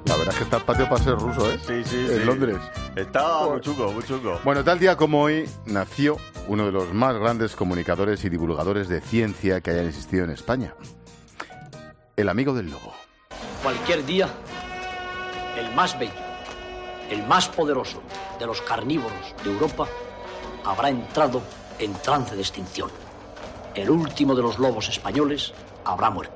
La verdad es que está el patio para ser ruso, ¿eh? Sí, en Londres. Está muy chungo, muy chungo. Bueno, tal día como hoy nació uno de los más grandes comunicadores y divulgadores de ciencia que hayan existido en España. El amigo del lobo. Cualquier día, el más bello, el más poderoso de los carnívoros de Europa habrá entrado en trance de extinción. El último de los lobos españoles habrá muerto.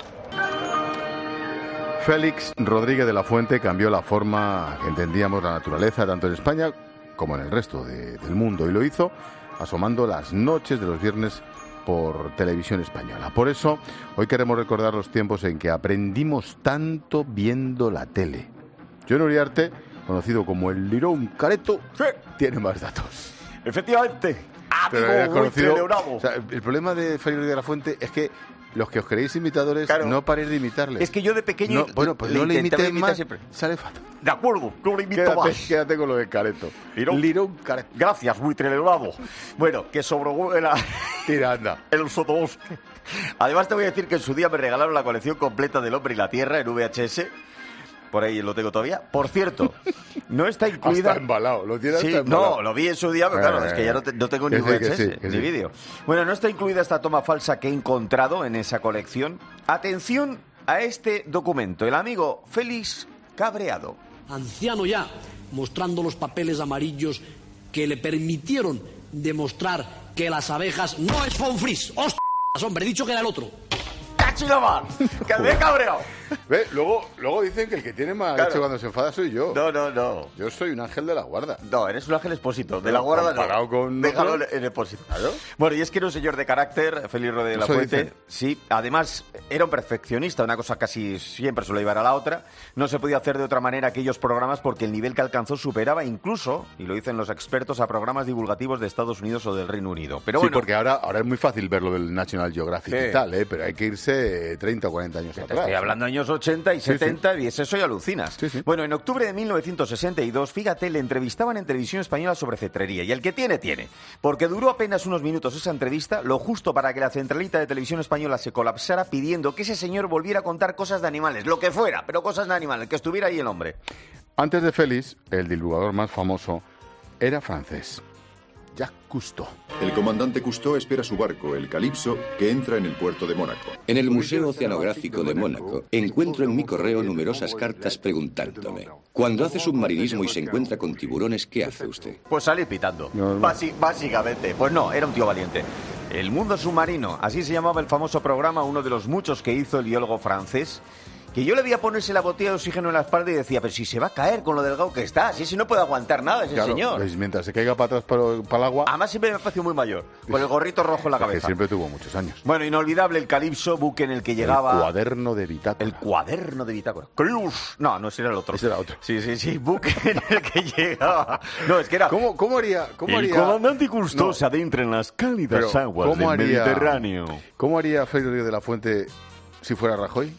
Félix Rodríguez de la Fuente cambió la forma que entendíamos la naturaleza tanto en España como en el resto del mundo, y lo hizo asomando las noches de los viernes por Televisión Española. Por eso, hoy queremos recordar los tiempos en que aprendimos tanto viendo la tele. John Uriarte, conocido como el Lirón Careto, tiene más datos. Efectivamente. Pero era conocido, o sea, el problema de Félix Rodríguez de la Fuente es que los que os queréis imitadores, claro, no paréis de imitarle. Es que yo de pequeño no le imitéis más, siempre sale fatal. De acuerdo, no le imito más. Quédate con lo de Careto. Lirón Careto. Gracias, buitre leonado. Bueno, que sobrevuela tira, anda. El sotobosque. Además te voy a decir que en su día me regalaron la colección completa del Hombre y la Tierra en VHS. Por ahí lo tengo todavía. Por cierto, no está incluida... Está embalado, lo tienes sí, embalado. No, lo vi en su día, pero claro, es que ya no tengo ni VHS, ni vídeo. Bueno, no está incluida esta toma falsa que he encontrado en esa colección. Atención a este documento. El amigo Félix Cabreado. Anciano ya, mostrando los papeles amarillos que le permitieron demostrar que las abejas no es Fonfris. ¡Ostras, hombre! He dicho que era el otro. ¡Cachilomar! ¡Que me he cabreado! ¿Ve? Luego dicen que el que tiene más leche cuando se enfada soy yo. No. Yo soy un ángel de la guarda. No, eres un ángel expósito. De la guarda no. Con déjalo en expósito. ¿Claro? Bueno, y es que era un señor de carácter, Félix Rodríguez de la Fuente. Dicen. Sí, además era un perfeccionista, una cosa casi siempre se lo llevara a la otra. No se podía hacer de otra manera aquellos programas porque el nivel que alcanzó superaba incluso, y lo dicen los expertos, a programas divulgativos de Estados Unidos o del Reino Unido. Pero sí, bueno, porque ahora es muy fácil ver lo del National Geographic y tal, pero hay que irse 30 o 40 años atrás. Estoy hablando de años 80 y 70 y es eso y alucinas. Sí. Bueno, en octubre de 1962, fíjate, le entrevistaban en Televisión Española sobre cetrería. Y el que tiene. Porque duró apenas unos minutos esa entrevista, lo justo para que la centralita de Televisión Española se colapsara pidiendo que ese señor volviera a contar cosas de animales, lo que fuera, pero cosas de animales, que estuviera ahí el hombre. Antes de Félix, el divulgador más famoso era francés. Jacques Cousteau. El comandante Cousteau espera su barco, el Calypso, que entra en el puerto de Mónaco. En el Museo Oceanográfico de Mónaco encuentro en mi correo numerosas cartas preguntándome: cuando hace submarinismo y se encuentra con tiburones, ¿qué hace usted? Pues salir pitando. No. Básicamente. Pues no, era un tío valiente. El mundo submarino, así se llamaba el famoso programa, uno de los muchos que hizo el biólogo francés, que yo le veía ponerse la botella de oxígeno en la espalda y decía, pero si se va a caer con lo delgado que está, si no puede aguantar nada ese señor. Pues mientras se caiga para atrás para el agua... Además siempre me pareció muy mayor, con el gorrito rojo en la cabeza. Que siempre tuvo muchos años. Bueno, inolvidable el Calypso, buque en el que llegaba... El cuaderno de bitácora. El cuaderno de bitácora. No, ese era el otro. Ese era otro. Sí, buque en el que llegaba... No, es que era... ¿Cómo haría? El comandante Cousteau se adentra en las cálidas aguas del Mediterráneo. ¿Cómo haría Félix Rodríguez de la Fuente si fuera Rajoy?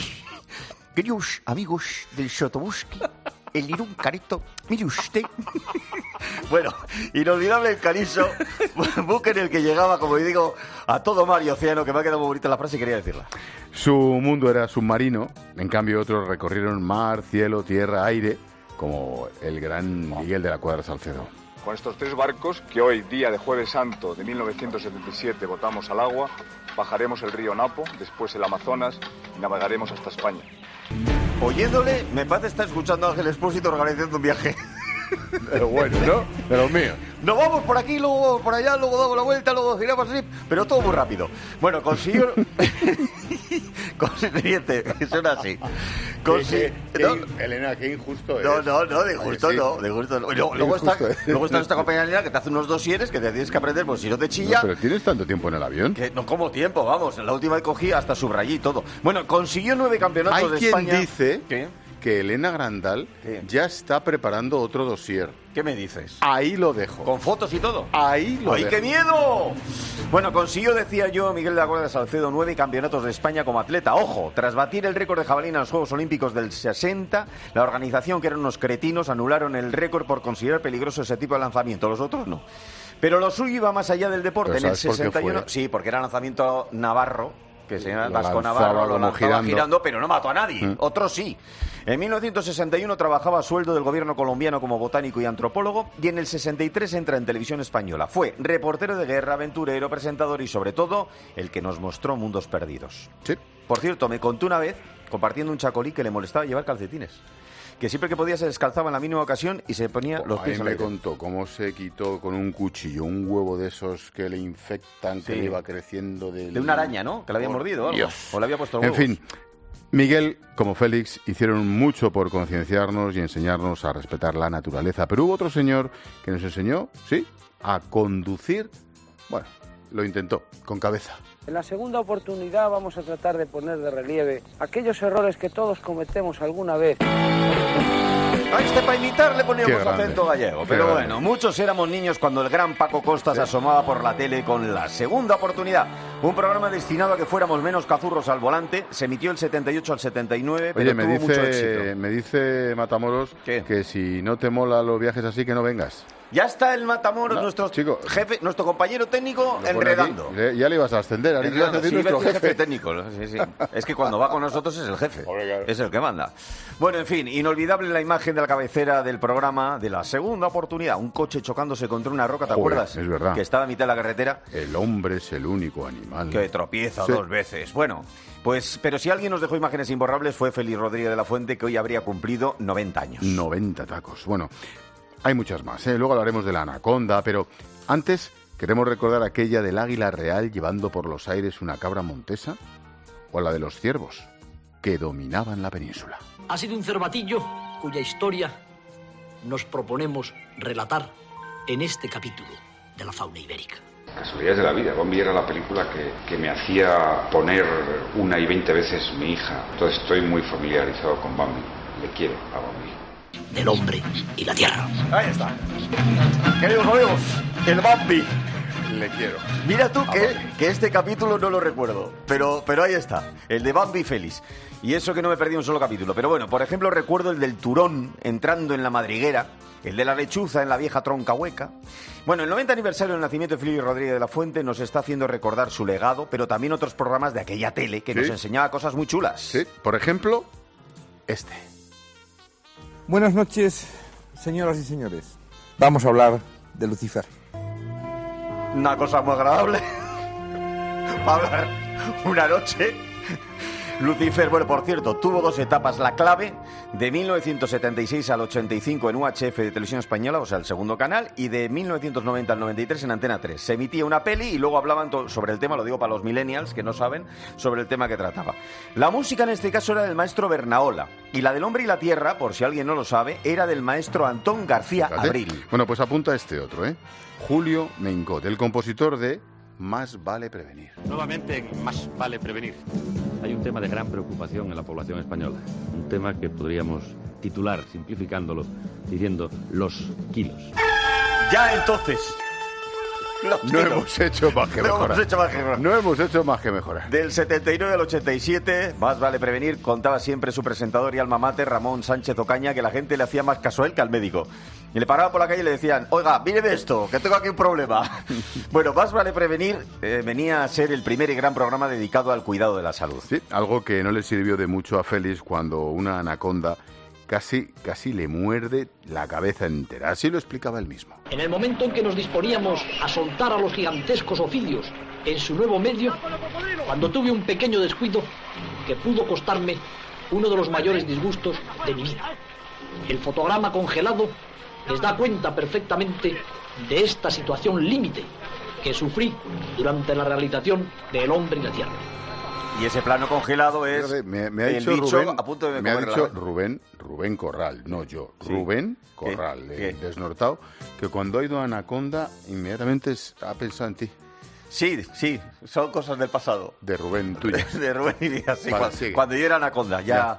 Queridos amigos del sotobosque, el Lirón Careto, mire usted. Bueno, inolvidable el Calypso, buque en el que llegaba, como digo, a todo mar y océano, que me ha quedado muy bonita la frase y quería decirla. Su mundo era submarino, en cambio otros recorrieron mar, cielo, tierra, aire, como el gran Miguel de la Cuadra Salcedo. Con estos 3 barcos, que hoy, día de Jueves Santo de 1977, botamos al agua, bajaremos el río Napo, después el Amazonas y navegaremos hasta España. Oyéndole, me parece estar escuchando a Ángel Expósito organizando un viaje. Pero bueno, ¿no? De los míos. Nos vamos por aquí, luego vamos por allá, luego damos la vuelta, luego giramos así, pero todo muy rápido. Bueno, consiguió... Consiguiente, que suena así. Elena, qué injusto es. No, de justo sí. No, de justo no. Luego está nuestra compañera Elena, que te hace unos dosieres que te tienes que aprender, pues si no te chilla... No, pero ¿tienes tanto tiempo en el avión? Que no como tiempo, vamos. La última vez cogí hasta subrayé y todo. Bueno, consiguió 9 campeonatos de España. Hay quien dice... ¿Qué? Que Elena Grandal ya está preparando otro dossier. ¿Qué me dices? Ahí lo dejo. ¿Con fotos y todo? Ahí lo dejo. ¡Ay, qué miedo! Bueno, consiguió, decía yo, Miguel de la Cuadra Salcedo, 9 campeonatos de España como atleta. ¡Ojo! Tras batir el récord de jabalina en los Juegos Olímpicos del 60, la organización, que eran unos cretinos, anularon el récord por considerar peligroso ese tipo de lanzamiento. Los otros no. Pero lo suyo iba más allá del deporte. En el 61... Sí, porque era lanzamiento navarro. que se llama Lo Vasco lanzaba Navarro, lo como lanzaba girando, pero no mató a nadie. Otros sí. En 1961 trabajaba a sueldo del gobierno colombiano como botánico y antropólogo, y en el 63 entra en Televisión Española. Fue reportero de guerra, aventurero, presentador y, sobre todo, el que nos mostró Mundos Perdidos. Sí. Por cierto, me contó una vez, compartiendo un chacolí, que le molestaba llevar calcetines. Que siempre que podía se descalzaba en la mínima ocasión y se ponía los pies al me aire. contó cómo se quitó con un cuchillo un huevo de esos que le infectan, que Sí. le iba creciendo De una araña, ¿no? Que le había mordido o algo. Dios. O le había puesto En huevos. fin, Miguel, como Félix, hicieron mucho por concienciarnos y enseñarnos a respetar la naturaleza. Pero hubo otro señor que nos enseñó, sí, a conducir. Bueno, lo intentó, con cabeza. En la segunda oportunidad vamos a tratar de poner de relieve aquellos errores que todos cometemos alguna vez. A este para imitar le poníamos Qué grande. acento gallego. Qué Pero grande. bueno, muchos éramos niños cuando el gran Paco Costa se asomaba por la tele con La Segunda Oportunidad. Un programa destinado a que fuéramos menos cazurros al volante. Se emitió el 78 al 79, pero Oye, tuvo mucho éxito. me dice Matamoros ¿Qué? que si no te mola los viajes así, que no vengas. Ya está el Matamoros, No, nuestro chico. jefe, nuestro compañero técnico, Lo pone enredando. aquí, ya le ibas a ascender, ahora ibas a decir Sí, nuestro iba a decir jefe. técnico. Sí, sí. Es que cuando va con nosotros es el jefe. Hombre, claro. Es el que manda. Bueno, en fin, inolvidable la imagen de la cabecera del programa de La Segunda Oportunidad. Un coche chocándose contra una roca, ¿te Joder, acuerdas? es verdad. Que estaba a mitad de la carretera. El hombre es el único animal. Que tropieza Sí. 2 veces. Bueno, pues, pero si alguien nos dejó imágenes imborrables fue Félix Rodríguez de la Fuente, que hoy habría cumplido 90 años. 90 tacos. Bueno, hay muchas más, ¿eh? Luego hablaremos de la anaconda, pero antes queremos recordar aquella del águila real llevando por los aires una cabra montesa, o la de los ciervos, que dominaban la península. Ha sido un cervatillo cuya historia nos proponemos relatar en este capítulo de la fauna ibérica. Casualidades de la vida. Bambi era la película que me hacía poner 1 y 20 veces mi hija. Entonces estoy muy familiarizado con Bambi. Le quiero a Bambi. Del hombre y la tierra. Ahí está. Queridos amigos, el Bambi. Le quiero. Mira tú que este capítulo no lo recuerdo, pero ahí está, el de Bambi Félix. Y eso que no me perdí un solo capítulo. Pero bueno, por ejemplo, recuerdo el del turón entrando en la madriguera, el de la lechuza en la vieja tronca hueca. Bueno, el 90 aniversario del nacimiento de Félix Rodríguez de la Fuente nos está haciendo recordar su legado, pero también otros programas de aquella tele que nos enseñaba cosas muy chulas. Sí, por ejemplo, este. Buenas noches, señoras y señores. Vamos a hablar de Lucifer. Una cosa muy agradable para hablar una noche. Lucifer, bueno, por cierto, tuvo 2 etapas. La clave, de 1976 al 85 en UHF de Televisión Española, o sea, el segundo canal, y de 1990 al 93 en Antena 3. Se emitía una peli y luego hablaban sobre el tema, lo digo para los millennials que no saben, sobre el tema que trataba. La música en este caso era del maestro Bernaola, y la del Hombre y la Tierra, por si alguien no lo sabe, era del maestro Antón García Fíjate. Abril. Bueno, pues apunta este otro, ¿eh? Julio Mencot, el compositor de Más vale prevenir. Nuevamente en Más vale prevenir. Hay un tema de gran preocupación en la población española. Un tema que podríamos titular, simplificándolo, diciendo los kilos. Ya entonces. No hemos hecho más que mejorar. No hemos hecho más que mejorar. Del 79 al 87, Más vale prevenir, contaba siempre su presentador y alma mater, Ramón Sánchez Ocaña, que la gente le hacía más caso a él que al médico. Y le paraban por la calle y le decían, oiga, mire de esto, que tengo aquí un problema. Bueno, Más vale prevenir venía a ser el primer y gran programa dedicado al cuidado de la salud. Sí, algo que no le sirvió de mucho a Félix cuando una anaconda casi le muerde la cabeza entera. Así lo explicaba él mismo. En el momento en que nos disponíamos a soltar a los gigantescos ofidios en su nuevo medio, cuando tuve un pequeño descuido que pudo costarme uno de los mayores disgustos de mi vida. El fotograma congelado les da cuenta perfectamente de esta situación límite que sufrí durante la realización de El hombre y la tierra. Y ese plano congelado es Me ha el dicho bicho Rubén, a punto de me ha comer dicho la- Rubén Corral, no yo. Sí. Rubén Corral, ¿Qué? el desnortado, que cuando ha ido a Anaconda inmediatamente ha pensado en ti. Sí, son cosas del pasado. De Rubén, tuyo. De Rubén y Díaz, sí, Vale, cuando, sigue. cuando yo era anaconda, ya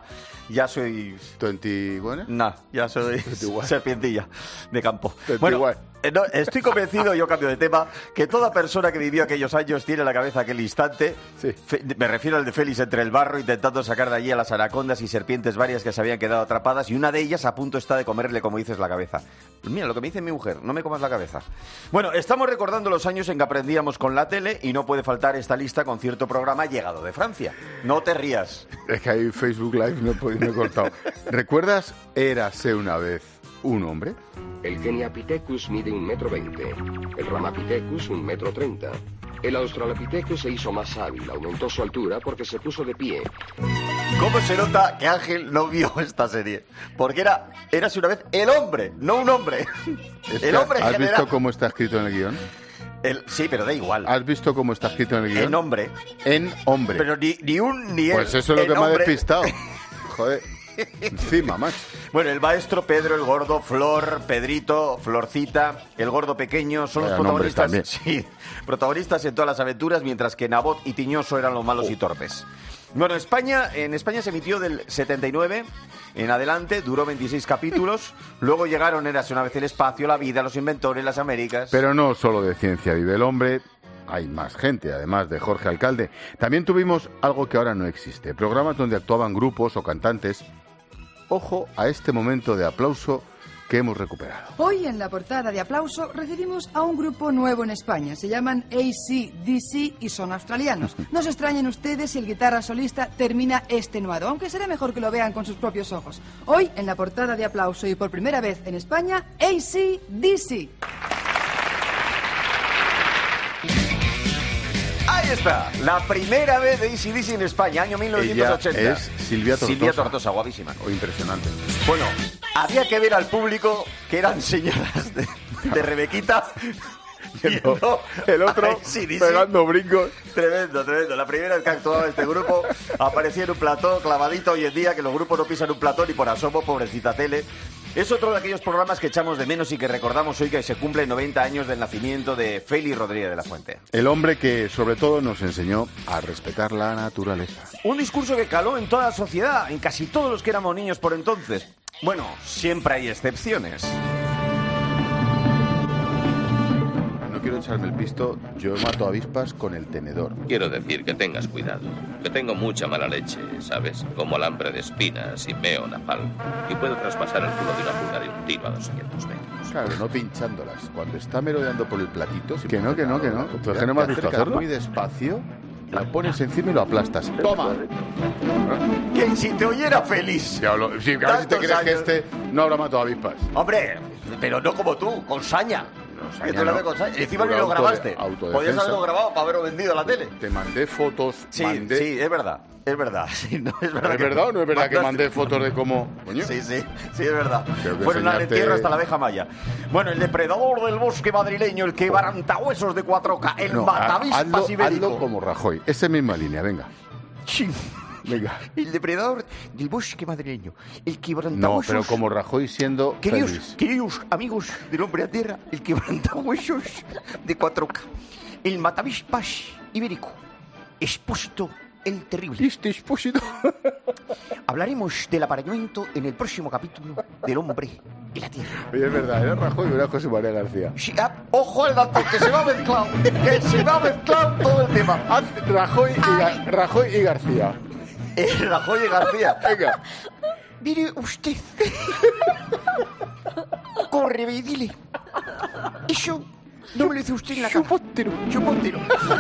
Ya soy... 21? No, ya soy 21. serpientilla de campo. 21. Bueno, no, estoy convencido, yo cambio de tema, que toda persona que vivió aquellos años tiene en la cabeza aquel instante. Sí. Me refiero al de Félix entre el barro intentando sacar de allí a las anacondas y serpientes varias que se habían quedado atrapadas y una de ellas a punto está de comerle, como dices, la cabeza. Mira lo que me dice mi mujer, no me comas la cabeza. Bueno, estamos recordando los años en que aprendíamos con la tele y no puede faltar esta lista con cierto programa llegado de Francia. No te rías. Es que hay Facebook Live, no he cortado. ¿Recuerdas Érase una vez un hombre? El Keniapithecus mide 1,20 m, el Ramapithecus 1,30 m. El Australopithecus se hizo más hábil, aumentó su altura porque se puso de pie. ¿Cómo se nota que Ángel no vio esta serie? Porque Érase una vez el hombre, no un hombre. El hombre en ¿Has general. visto cómo está escrito en el guión? Sí, pero da igual. ¿Has visto cómo está escrito en el guión? En hombre. En hombre. Pero ni un ni el. Pues eso es lo que me ha hombre. despistado. Joder. Encima, más. Bueno, el maestro Pedro, el gordo, Flor, Pedrito, Florcita, el gordo pequeño son Vaya los protagonistas. nombres Sí, protagonistas en todas las aventuras, mientras que Nabot y Tiñoso eran los malos y torpes. Bueno, en España se emitió del 79 en adelante, duró 26 capítulos. Luego llegaron Érase una vez el espacio, la vida, los inventores, las Américas. Pero no solo de ciencia vive el hombre. Hay más gente, además de Jorge Alcalde. También tuvimos algo que ahora no existe. Programas donde actuaban grupos o cantantes. Ojo a este momento de aplauso que hemos recuperado. Hoy en la portada de Aplauso recibimos a un grupo nuevo en España. Se llaman AC/DC y son australianos. No se extrañen ustedes si el guitarra solista termina extenuado, aunque será mejor que lo vean con sus propios ojos. Hoy en la portada de Aplauso y por primera vez en España, AC/DC. Ahí está, la primera vez de AC/DC en España, año 1980. Ella es Silvia Tortosa. Silvia Tortosa, guapísima. Oh, impresionante. Bueno, había que ver al público que eran señoras de Rebequita. El otro pegando brincos. Tremendo, tremendo. La primera vez que actuaba este grupo aparecía en un plató clavadito. Hoy en día que los grupos no pisan un plató ni por asomo, pobrecita tele. Es otro de aquellos programas que echamos de menos y que recordamos hoy que se cumplen 90 años del nacimiento de Félix Rodríguez de la Fuente. El hombre que sobre todo nos enseñó a respetar la naturaleza. Un discurso que caló en toda la sociedad, en casi todos los que éramos niños por entonces. Bueno, siempre hay excepciones. No quiero echarme el pisto, yo mato avispas con el tenedor. Quiero decir que tengas cuidado, que tengo mucha mala leche, ¿sabes? Como alambre de espinas y meo napalm. Y puedo traspasar el culo de una pulga de un tiro a 200 metros. Claro, no pinchándolas. Cuando está merodeando por el platito... Que no. ¿Tú es que no me has visto hacerlo? Muy despacio, la pones encima y lo aplastas. ¡Toma! Que si te oyera feliz. Diablo, sí, claro, si te crees que este no habrá matado avispas. Hombre, pero no como tú, con saña. Que tú lo haces con saña. Encima ni lo grabaste. Podías haberlo grabado para haberlo vendido a la tele. Te mandé fotos. Sí, sí, es verdad. Es verdad. Sí, no, es verdad. ¿Es verdad o no es verdad que mandé fotos de cómo? ¿Coño? Sí, es verdad. Fueron enseñarte... al entierro hasta la abeja maya. Bueno, el depredador del bosque madrileño, el quebrantahuesos de 4K, el matavispas ibérico. Hazlo como Rajoy. Esa misma línea, venga. Venga. El depredador del bosque madrileño, el quebrantahuesos. No, pero como Rajoy siendo feliz. Queridos amigos del hombre a tierra, el quebrantahuesos de 4K, el matavispas ibérico, Expósito el Terrible. Este Expósito. Hablaremos del apareamiento en el próximo capítulo del hombre y la tierra. Oye, es verdad, era Rajoy o era José María García. Sí, ojo al dato, que se va a mezclar. Que se va a mezclar todo el tema. Rajoy y García. Rajoy y García. Venga. Mire usted. Corre y dile. Eso no me lo dice usted en la cara. Chupótero.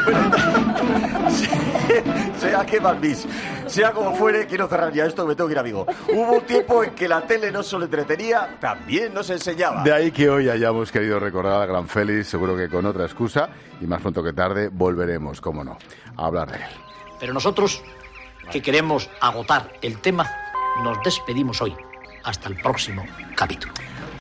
Sea que Malvis, sea como fuere, quiero cerrar ya esto, me tengo que ir, amigo. Hubo un tiempo en que la tele no solo entretenía, también nos enseñaba. De ahí que hoy hayamos querido recordar a Gran Félix, seguro que con otra excusa, y más pronto que tarde volveremos, cómo no, a hablar de él. Pero nosotros, que queremos agotar el tema, nos despedimos hoy. Hasta el próximo capítulo.